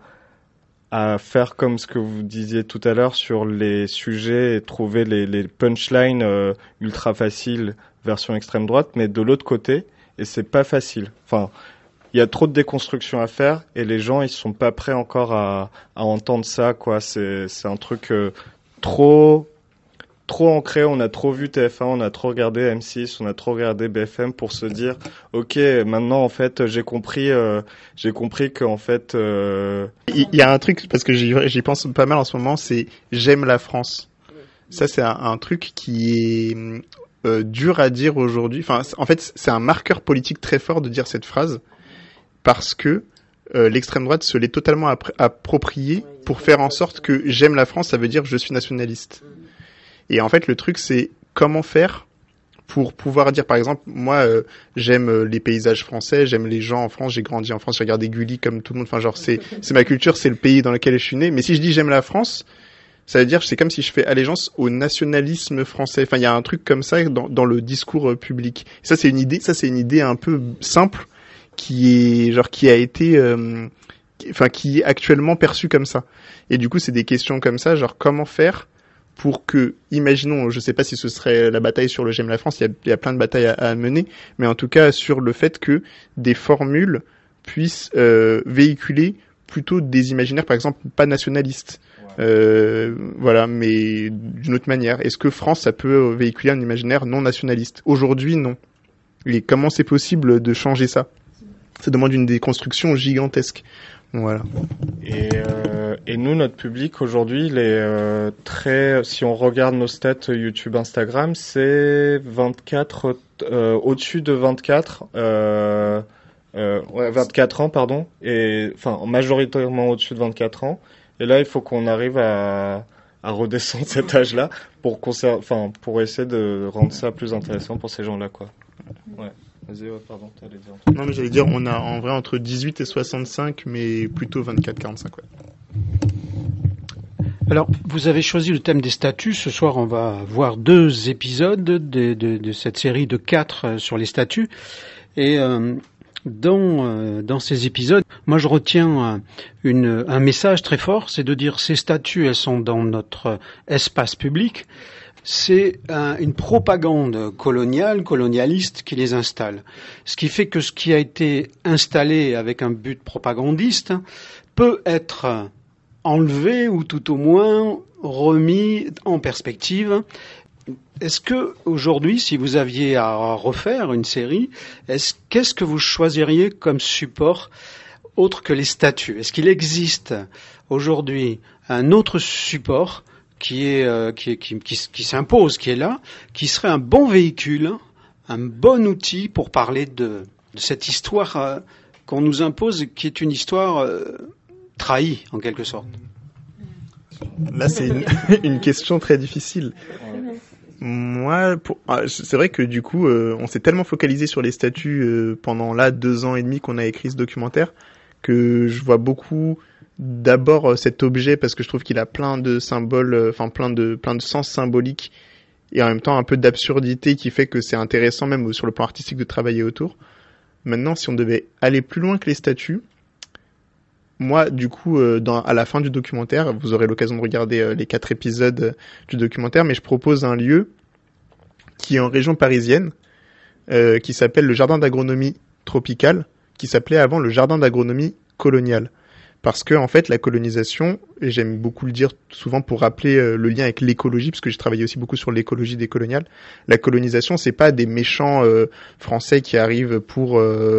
à faire comme ce que vous disiez tout à l'heure sur les sujets et trouver les punchlines ultra faciles version extrême droite, mais de l'autre côté, et c'est pas facile. Enfin, il y a trop de déconstruction à faire et les gens ils sont pas prêts encore à entendre ça, quoi. C'est un truc trop ancré. On a trop vu TF1, on a trop regardé M6, on a trop regardé BFM pour se dire ok, maintenant en fait j'ai compris qu'en fait il y a un truc, parce que j'y pense pas mal en ce moment, c'est j'aime la France. Ça c'est un truc qui est dur à dire aujourd'hui. Enfin, en fait, c'est un marqueur politique très fort de dire cette phrase parce que l'extrême droite se l'est totalement appropriée pour faire en sorte que j'aime la France, ça veut dire je suis nationaliste. Et en fait, le truc, c'est comment faire pour pouvoir dire, par exemple, moi, j'aime les paysages français, j'aime les gens en France, j'ai grandi en France, j'ai regardé Gulli comme tout le monde. Enfin, genre, c'est ma culture, c'est le pays dans lequel je suis né. Mais si je dis j'aime la France, ça veut dire c'est comme si je fais allégeance au nationalisme français. Enfin, il y a un truc comme ça dans le discours public. Et ça, c'est une idée un peu simple qui est actuellement perçue comme ça. Et du coup, c'est des questions comme ça, genre comment faire pour que, imaginons, je sais pas si ce serait la bataille sur le j'aime la France, il y a plein de batailles à mener, mais en tout cas sur le fait que des formules puissent véhiculer plutôt des imaginaires, par exemple, pas nationalistes. Voilà, mais d'une autre manière. Est-ce que France, ça peut véhiculer un imaginaire non nationaliste ? Aujourd'hui, non. Et comment c'est possible de changer ça ? Ça demande une déconstruction gigantesque. Voilà. Et nous, notre public aujourd'hui, il est si on regarde nos stats YouTube, Instagram, c'est 24, au-dessus de 24, 24 ans, pardon, et enfin majoritairement au-dessus de 24 ans. Et là, il faut qu'on arrive à redescendre cet âge-là pour essayer de rendre ça plus intéressant pour ces gens-là, quoi. Ouais. Vas-y, pardon, t'allais dire. Non, mais j'allais dire, on a en vrai entre 18 et 65, mais plutôt 24-45, ouais. Alors, vous avez choisi le thème des statuts. Ce soir, on va voir 2 épisodes de cette série de 4 sur les statuts. Et dans ces épisodes, moi je retiens un message très fort, c'est de dire ces statuts, elles sont dans notre espace public. C'est une propagande colonialiste qui les installe. Ce qui fait que ce qui a été installé avec un but propagandiste peut être enlevé ou tout au moins remis en perspective. Est-ce que aujourd'hui, si vous aviez à refaire une série, qu'est-ce que vous choisiriez comme support autre que les statuts ? Est-ce qu'il existe aujourd'hui un autre support qui s'impose, qui est là, qui serait un bon véhicule, un bon outil pour parler de cette histoire qu'on nous impose, qui est une histoire trahie en quelque sorte? Là, c'est une question très difficile. Moi, c'est vrai que du coup, on s'est tellement focalisé sur les statuts pendant 2 ans et demi qu'on a écrit ce documentaire que je vois beaucoup d'abord cet objet parce que je trouve qu'il a plein de symboles, plein de sens symboliques et en même temps un peu d'absurdité qui fait que c'est intéressant même sur le plan artistique de travailler autour. Maintenant, si on devait aller plus loin que les statues, moi, du coup, à la fin du documentaire, vous aurez l'occasion de regarder les 4 épisodes du documentaire, mais je propose un lieu qui est en région parisienne, qui s'appelle le jardin d'agronomie tropicale, qui s'appelait avant le jardin d'agronomie coloniale. Parce que, en fait, la colonisation, et j'aime beaucoup le dire souvent pour rappeler le lien avec l'écologie, parce que j'ai travaillé aussi beaucoup sur l'écologie décoloniale, la colonisation, c'est pas des méchants français qui arrivent pour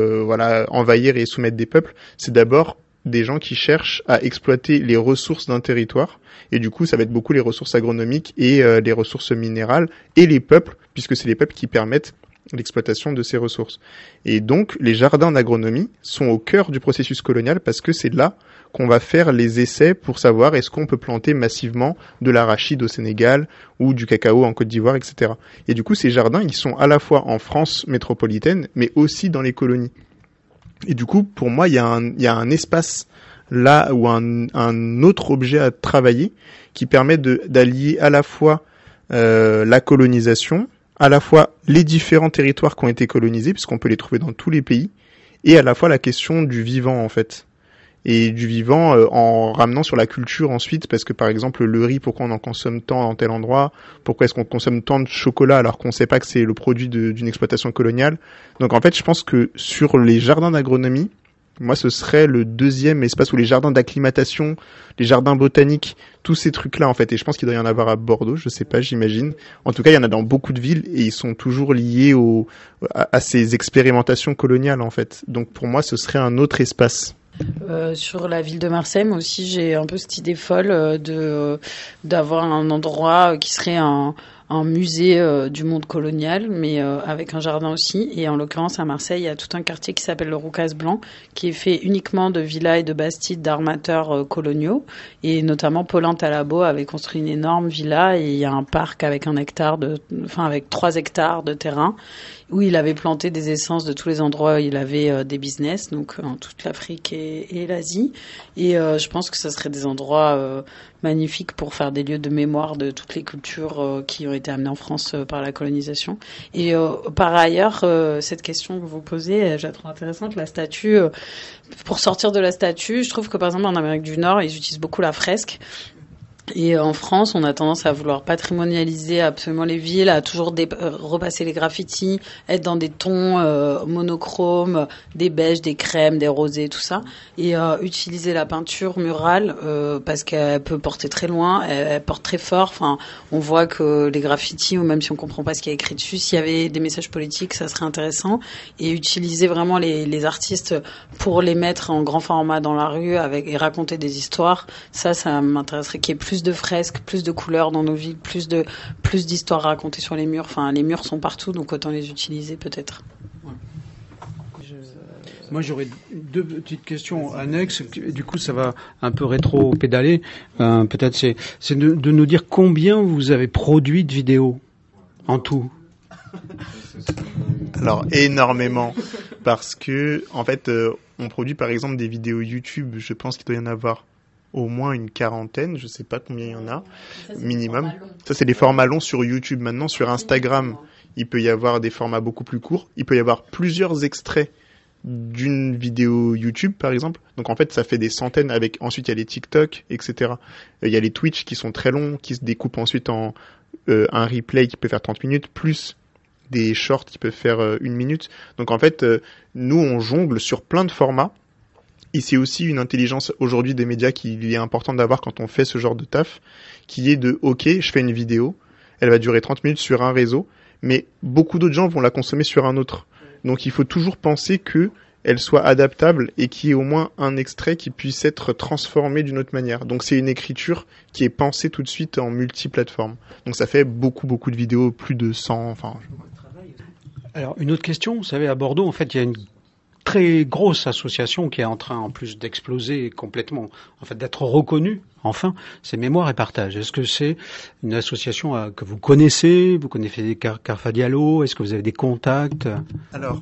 envahir et soumettre des peuples, c'est d'abord des gens qui cherchent à exploiter les ressources d'un territoire, et du coup ça va être beaucoup les ressources agronomiques et les ressources minérales, et les peuples, puisque c'est les peuples qui permettent l'exploitation de ces ressources. Et donc les jardins d'agronomie sont au cœur du processus colonial, parce que c'est là qu'on va faire les essais pour savoir est-ce qu'on peut planter massivement de l'arachide au Sénégal, ou du cacao en Côte d'Ivoire, etc. Et du coup ces jardins, ils sont à la fois en France métropolitaine, mais aussi dans les colonies. Et du coup, pour moi, il y a un espace là ou un autre objet à travailler qui permet d'allier à la fois la colonisation, à la fois les différents territoires qui ont été colonisés, puisqu'on peut les trouver dans tous les pays, et à la fois la question du vivant, en fait. Et du vivant en ramenant sur la culture ensuite, parce que par exemple le riz, pourquoi on en consomme tant dans tel endroit, pourquoi est-ce qu'on consomme tant de chocolat alors qu'on sait pas que c'est le produit d'une exploitation coloniale. Donc en fait je pense que sur les jardins d'agronomie, moi ce serait le deuxième espace, où les jardins d'acclimatation, les jardins botaniques, tous ces trucs-là en fait, et je pense qu'il doit y en avoir à Bordeaux, je sais pas, j'imagine. En tout cas il y en a dans beaucoup de villes, et ils sont toujours liés à ces expérimentations coloniales en fait. Donc pour moi ce serait un autre espace. Sur la ville de Marseille, moi aussi j'ai un peu cette idée folle d'avoir un endroit qui serait un musée du monde colonial, mais avec un jardin aussi. Et en l'occurrence à Marseille, il y a tout un quartier qui s'appelle le Roucas Blanc, qui est fait uniquement de villas et de bastides d'armateurs coloniaux. Et notamment Paulin Talabot avait construit une énorme villa, et il y a un parc avec avec 3 hectares de terrain, où il avait planté des essences de tous les endroits où il avait des business, donc en toute l'Afrique et l'Asie. Et je pense que ça serait des endroits magnifiques pour faire des lieux de mémoire de toutes les cultures qui ont été amenées en France par la colonisation. Et par ailleurs, cette question que vous posez, je la trouve intéressante. La statue, pour sortir de la statue, je trouve que par exemple en Amérique du Nord, ils utilisent beaucoup la fresque. Et en France, on a tendance à vouloir patrimonialiser absolument les villes, à toujours repasser les graffitis, être dans des tons monochromes, des beiges, des crèmes, des rosés, tout ça, et utiliser la peinture murale parce qu'elle peut porter très loin, elle porte très fort. Enfin, on voit que les graffitis, ou même si on comprend pas ce qui est écrit dessus, s'il y avait des messages politiques, ça serait intéressant. Et utiliser vraiment les artistes pour les mettre en grand format dans la rue et raconter des histoires, ça m'intéresserait, qu'il y ait plus de fresques, plus de couleurs dans nos villes, plus d'histoires racontées sur les murs. Enfin, les murs sont partout, donc autant les utiliser peut-être. Moi, j'aurais 2 petites questions annexes. Du coup, ça va un peu rétro-pédaler. Peut-être c'est de nous dire combien vous avez produit de vidéos en tout. Alors énormément, parce que en fait, on produit par exemple des vidéos YouTube. Je pense qu'il doit y en avoir au moins une 40aine, je sais pas combien il y en a, minimum. Ça, c'est des formats longs sur YouTube. Maintenant, sur Instagram, il peut y avoir des formats beaucoup plus courts. Il peut y avoir plusieurs extraits d'une vidéo YouTube, par exemple. Donc, en fait, ça fait des centaines avec, ensuite, il y a les TikTok, etc. Il y a les Twitch qui sont très longs, qui se découpent ensuite en un replay qui peut faire 30 minutes, plus des shorts qui peuvent faire 1 minute. Donc, en fait, nous, on jongle sur plein de formats. Et c'est aussi une intelligence aujourd'hui des médias qu'il est important d'avoir quand on fait ce genre de taf, qui est de, ok, je fais une vidéo, elle va durer 30 minutes sur un réseau, mais beaucoup d'autres gens vont la consommer sur un autre. Donc il faut toujours penser que elle soit adaptable et qu'il y ait au moins un extrait qui puisse être transformé d'une autre manière. Donc c'est une écriture qui est pensée tout de suite en multiplateforme. Donc ça fait beaucoup de vidéos, plus de 100, enfin... Alors une autre question, vous savez, à Bordeaux, en fait, il y a une très grosse association qui est en train, en plus, d'exploser complètement, en fait, d'être reconnue, enfin, c'est Mémoire et Partage. Est-ce que c'est une association que vous connaissez Carfa Diallo? Est-ce que vous avez des contacts? Alors,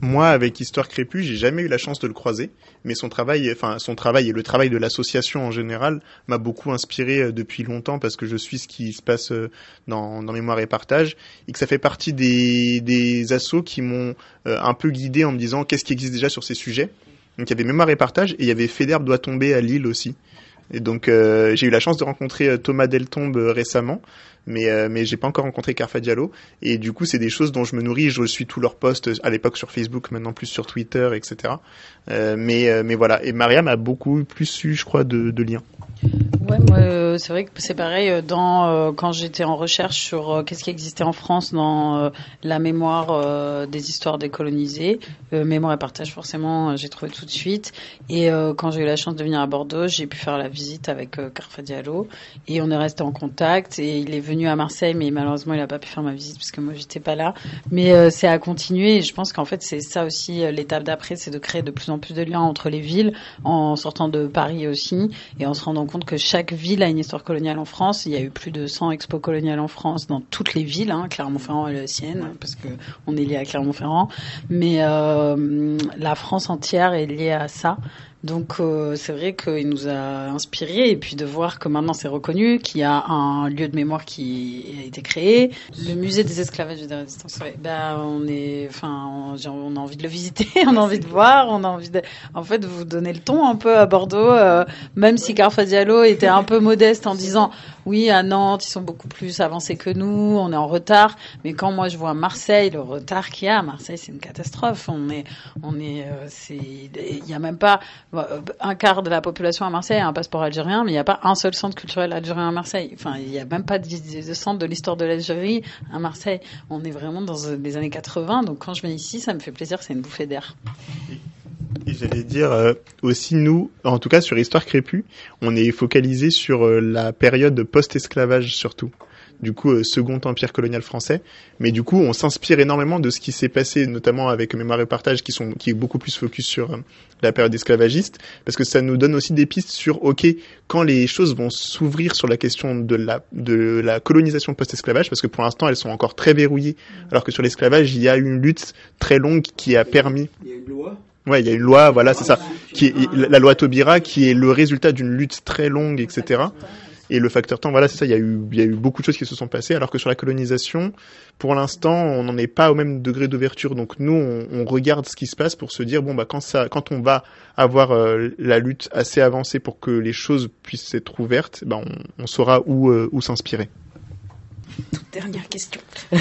Moi, avec Histoire Crépue, j'ai jamais eu la chance de le croiser, mais son travail et le travail de l'association en général m'a beaucoup inspiré depuis longtemps parce que je suis ce qui se passe dans Mémoire et Partage et que ça fait partie des assos qui m'ont un peu guidé en me disant qu'est-ce qui existe déjà sur ces sujets. Donc il y avait Mémoire et Partage et il y avait Faidherbe doit tomber à Lille aussi. Et donc j'ai eu la chance de rencontrer Thomas Deltombe récemment, mais j'ai pas encore rencontré Carfa Diallo. Et du coup c'est des choses dont je me nourris. Je suis tous leurs posts à l'époque sur Facebook, maintenant plus sur Twitter, etc. Mais voilà. Et Mariam a beaucoup plus eu, je crois, de liens. Ouais, moi, c'est vrai que c'est pareil. Quand j'étais en recherche sur qu'est-ce qui existait en France dans la mémoire des histoires décolonisées, Mémoire et Partage, forcément, j'ai trouvé tout de suite. Et quand j'ai eu la chance de venir à Bordeaux, j'ai pu faire la visite avec Carfa Diallo et on est resté en contact. Et il est venu à Marseille, mais malheureusement, il n'a pas pu faire ma visite parce que moi, j'étais pas là. Mais c'est à continuer. Et je pense qu'en fait, c'est ça aussi l'étape d'après, c'est de créer de plus en plus de liens entre les villes, en sortant de Paris aussi, et en se rendant compte que chaque ville a une histoire coloniale en France. Il y a eu plus de 100 expos coloniales en France dans toutes les villes, Clermont-Ferrand et la sienne, parce que on est lié à Clermont-Ferrand. Mais la France entière est liée à ça. Donc c'est vrai qu'il nous a inspirés et puis de voir que maintenant c'est reconnu, qu'il y a un lieu de mémoire qui a été créé, le musée des esclavages et de la résistance. Ouais, on a envie de le visiter, on a envie de voir, on a envie de, en fait, vous donnez le ton un peu à Bordeaux, même si Carfa Diallo était un peu modeste en disant oui, à Nantes ils sont beaucoup plus avancés que nous, on est en retard. Mais quand moi je vois Marseille, le retard qu'il y a à Marseille, c'est une catastrophe. Il y a même pas un quart de la population à Marseille a un passeport algérien, mais il n'y a pas un seul centre culturel algérien à Marseille. Enfin, il n'y a même pas de centre de l'histoire de l'Algérie à Marseille. On est vraiment dans les années 80, donc quand je viens ici, ça me fait plaisir, c'est une bouffée d'air. Et j'allais dire aussi, nous, en tout cas sur Histoire Crépue, on est focalisé sur la période post-esclavage surtout. Du coup, second empire colonial français. Mais du coup, on s'inspire énormément de ce qui s'est passé, notamment avec Mémoire et Partage, qui est beaucoup plus focus sur la période esclavagiste, parce que ça nous donne aussi des pistes sur, ok, quand les choses vont s'ouvrir sur la question de la colonisation post-esclavage, parce que pour l'instant, elles sont encore très verrouillées, alors que sur l'esclavage, il y a une lutte très longue qui a permis... Il y a une loi. Ouais, il y a une loi, voilà, c'est ça, qui est la loi Taubira, qui est le résultat d'une lutte très longue, etc. Et le facteur temps, voilà, c'est ça, il y a eu beaucoup de choses qui se sont passées, alors que sur la colonisation, pour l'instant, on n'en est pas au même degré d'ouverture. Donc nous, on regarde ce qui se passe pour se dire, bon, bah, quand on va avoir la lutte assez avancée pour que les choses puissent être ouvertes, bah, on saura où s'inspirer. Toute dernière question.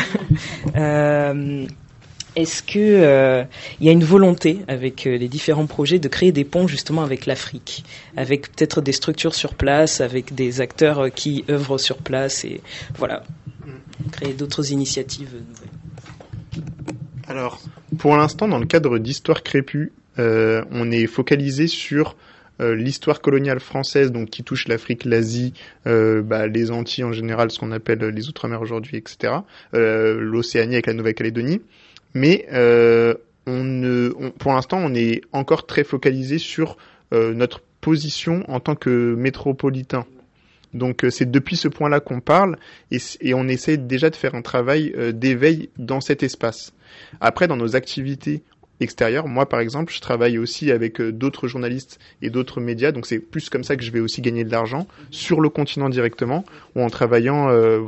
Est-ce que il y a une volonté avec les différents projets de créer des ponts justement avec l'Afrique, avec peut-être des structures sur place, avec des acteurs qui œuvrent sur place et voilà, créer d'autres initiatives nouvelles? Alors, pour l'instant, dans le cadre d'Histoire Crépue, on est focalisé sur l'histoire coloniale française, donc qui touche l'Afrique, l'Asie, les Antilles en général, ce qu'on appelle les Outre-mer aujourd'hui, etc. L'Océanie avec la Nouvelle-Calédonie. Mais pour l'instant, on est encore très focalisé sur notre position en tant que métropolitain. Donc c'est depuis ce point-là qu'on parle et on essaie déjà de faire un travail d'éveil dans cet espace. Après, dans nos activités extérieures, moi par exemple, je travaille aussi avec d'autres journalistes et d'autres médias, donc c'est plus comme ça que je vais aussi gagner de l'argent sur le continent directement, ou en travaillant,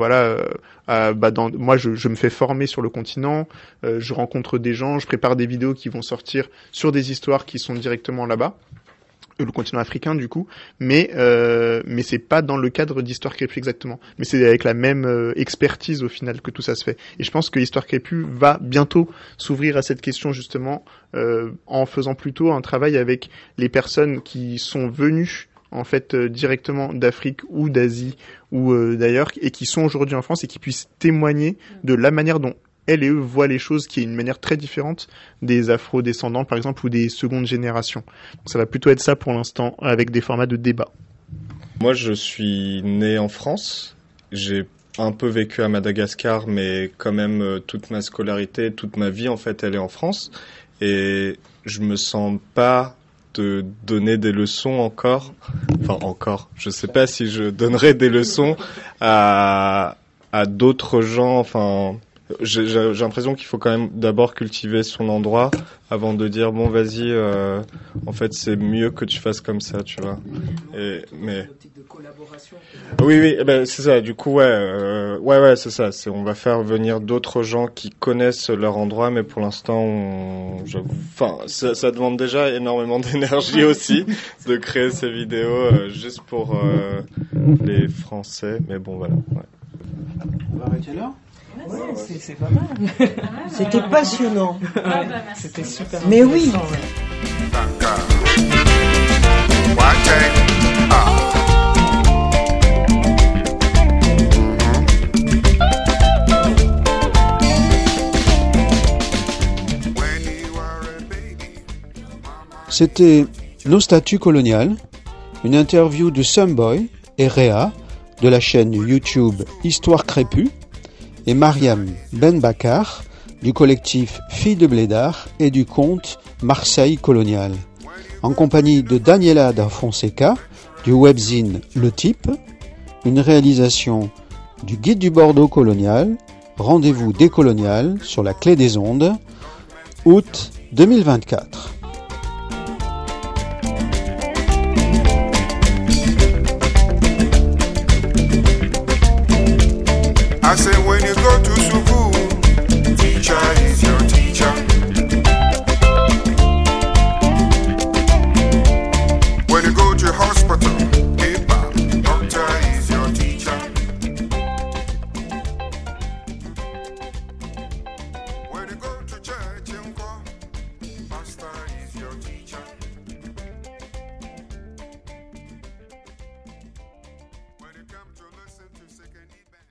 moi je me fais former sur le continent, je rencontre des gens, je prépare des vidéos qui vont sortir sur des histoires qui sont directement là-bas. Le continent africain du coup, mais c'est pas dans le cadre d'Histoire Crépue exactement, mais c'est avec la même expertise au final que tout ça se fait. Et je pense que Histoire Crépue va bientôt s'ouvrir à cette question justement en faisant plutôt un travail avec les personnes qui sont venues en fait directement d'Afrique ou d'Asie ou d'ailleurs et qui sont aujourd'hui en France et qui puissent témoigner de la manière dont elles et eux voient les choses, qui est une manière très différente des afro-descendants, par exemple, ou des secondes générations. Donc ça va plutôt être ça pour l'instant, avec des formats de débat. Moi, je suis né en France. J'ai un peu vécu à Madagascar, mais quand même, toute ma scolarité, toute ma vie, en fait, elle est en France. Et je me sens pas de donner des leçons encore. Je sais pas si je donnerai des leçons à d'autres gens, j'ai l'impression qu'il faut quand même d'abord cultiver son endroit avant de dire bon vas-y en fait c'est mieux que tu fasses comme ça, tu vois. Mais oui c'est ça, du coup ouais c'est ça, on va faire venir d'autres gens qui connaissent leur endroit, mais pour l'instant ça demande déjà énormément d'énergie aussi de créer ces vidéos juste pour les Français, mais bon voilà. Ouais. On va arrêter là. Ouais, c'est pas mal. C'était passionnant. C'était super. Mais oui. C'était Nos statues coloniales, une interview de Sumboy et Réa de la chaîne YouTube Histoire Crépue et Mariam Benbakar du collectif Filles de Blédard et du compte Marseille Colonial, en compagnie de Daniela da Fonseca du webzine Le Type, une réalisation du Guide du Bordeaux colonial, rendez-vous décolonial sur la Clé des Ondes, août 2024. I say when you go to Subu,